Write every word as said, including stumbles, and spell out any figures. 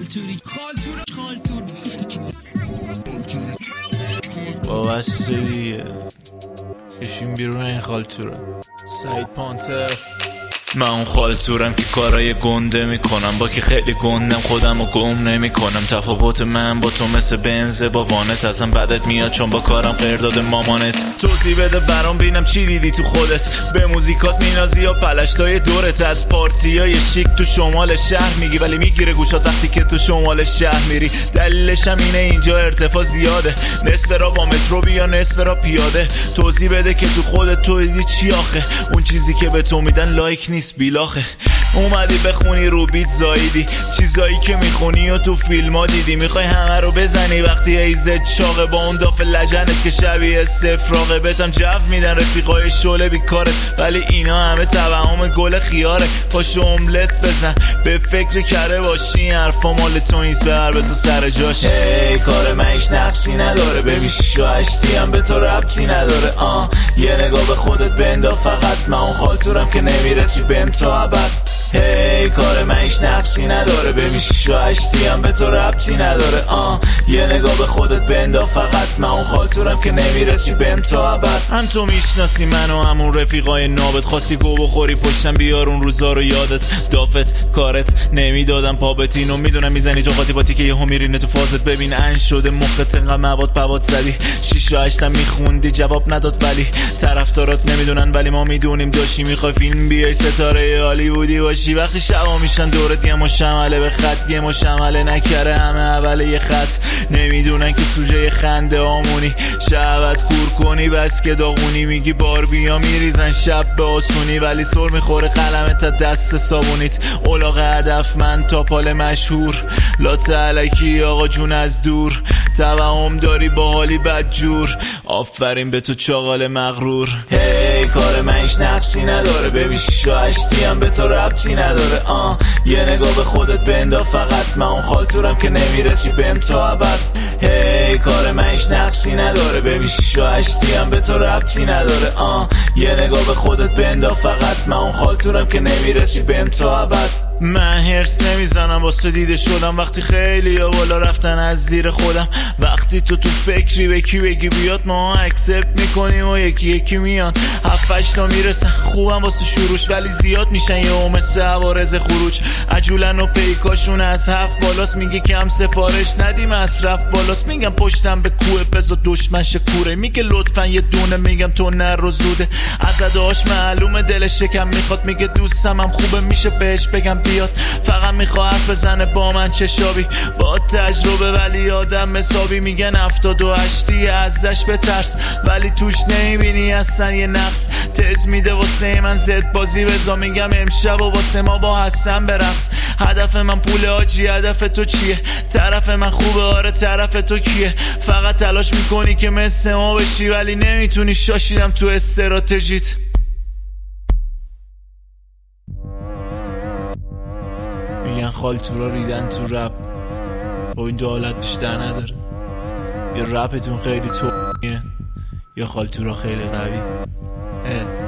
خالتوری خالتور خالتور وابسته دیگه کشیم بیرون این خالتورا. سعید پانتر. من اون خالتورم که کارای گنده میکنم، با که خیلی گندم خودم رو گم نمیکنم. تفاوت من با تو مثل بنزه با وانت، ازم بدت میاد چون با کارم قرداد مامانت. توضیح بده برام بینم چی دیدی تو خودت، به موزیکات مینازی یا پلشتای دورت. از پارتیای شیک تو شمال شهر میگی ولی میگیره گوشات وقتی که تو شمال شهر میری. دلیلش هم اینه اینجا ارتفاع زیاده، نصف را با مترو بیا نصف را پیاده. توضیح بده که تو خودت تو دیدی چی آخه، اون چیزی که به تو میدن لایک نیست بیلاخه. اومدی بخونی رو بیت زایدی، چیزایی که میخونی و تو فیلم ها دیدی. میخوای همه رو بزنی وقتی ایزت چاقه، با اون داف لجنت که شبیه سفراغه. بهتم جو میدن رفیقای شله بیکارت، ولی اینا همه توهم گل خیاره. پاشو املت بزن به فکر کره باشی، این حرفا مال تو نیست بر بسو سر جاش. هی کار من هیچ نقصی نداره، ببین شیشو هشتی هم به تو ربطی نداره. آه یه نگاه به خودت بندا فقط، من اون خالتورم که نمیرسی بهم تا ابد. هی کار من هیچ نقصی نداره، ببین شیشو هشتی هم به تو ربطی نداره. آه یه نگاه به خودت بندا فقط، من اون خالتورم که نمیرسی بهم تا ابد. هم تو میشناسی منو همون رفیقای نابت، خواستی گو بخوری پشتم بیار اون روزا رو یادت. دافت کارت نمیدادم پا بتینو، میدونم میزنی تو قاطی باتی که یهو میرینه تو فازت. ببین ان شده مخت انقدر مواد پواد زدی، شیشو هشتم میخوندی جواب نداد ولی طرفدارات نمیدونن ولی ما میدونیم داشتی میخوای فیلم بیای ستاره هالیوودی باشی. وقتی شبا میشن دورت یه مشمله به خط، یه مشمله نکره همه اول یه خط. نمیدونن که سوژه خنده آمونی، شبت کور کنی بس که داغونی. میگی باربیا میریزن شب به آسونی، ولی سر میخوره قلمت تا دست صابونیت. اولاغ هدف من تا پال مشهور، لات علکی آقا جون از دور. توهم داری با حالی بدجور، آفرین به تو چاقال مغرور. هی کار من هیچ نقصی نداره، ببین شیشو هشتی هم به تو ربطی نداره. آه یه نگاه به خودت بندا فقط، من اون خالتورم که نمیرسی بهم تا ابد. هی کار من هیچ نقصی نداره، ببین شیشو هشتی هم به تو ربطی نداره. آه یه نگاه به خودت بندا فقط، من اون خالتورم که نمیرسی بهم تا ابد. من هرس نمیزنم واسه دیده شدم، وقتی خیلی یا بالا رفتن از زیر خودم. وقتی تو تو فکری به کی بگی بیاد، ما اکسپت میکنیم و یکی یکی میان. هفتش تا میرسن خوبم واسه شروش، ولی زیاد میشن یه اومه سه عوارض خروج. عجولن و پیکاشون از هفت بالاست، میگه کم سفارش ندی مصرف بالاست. میگم پشتم به کوه بزا دشمن شکوره، میگه لطفا یه دونه، میگم تو نر و زوده. از اداش معلومه دلش شکم میخواد، میگه دوستم هم خوبه میشه بهش بگم بیاد. فقط میخواد حرف بزنه با من چشابی، با تجربه ولی آدم حسابی. میگن هفتاد و هشتی ازش بترس، ولی توش نمیبینی اصلا یه نقص. تز میده واسه من زد بازی بزا، میگم امشب و واسه ما با حسن برقص. هدف من پول آجی، هدف تو چیه؟ طرف من خوبه آره طرف تو کیه؟ فقط تلاش میکنی که مثل ما بشی، ولی نمیتونی، شاشیدم تو استراتژیت. میگن خالتورا ریدن تو رپ، با این دو حالت بیشتر نداره. یا رپتون خیلی تویه یا خالتورا خیلی قوی.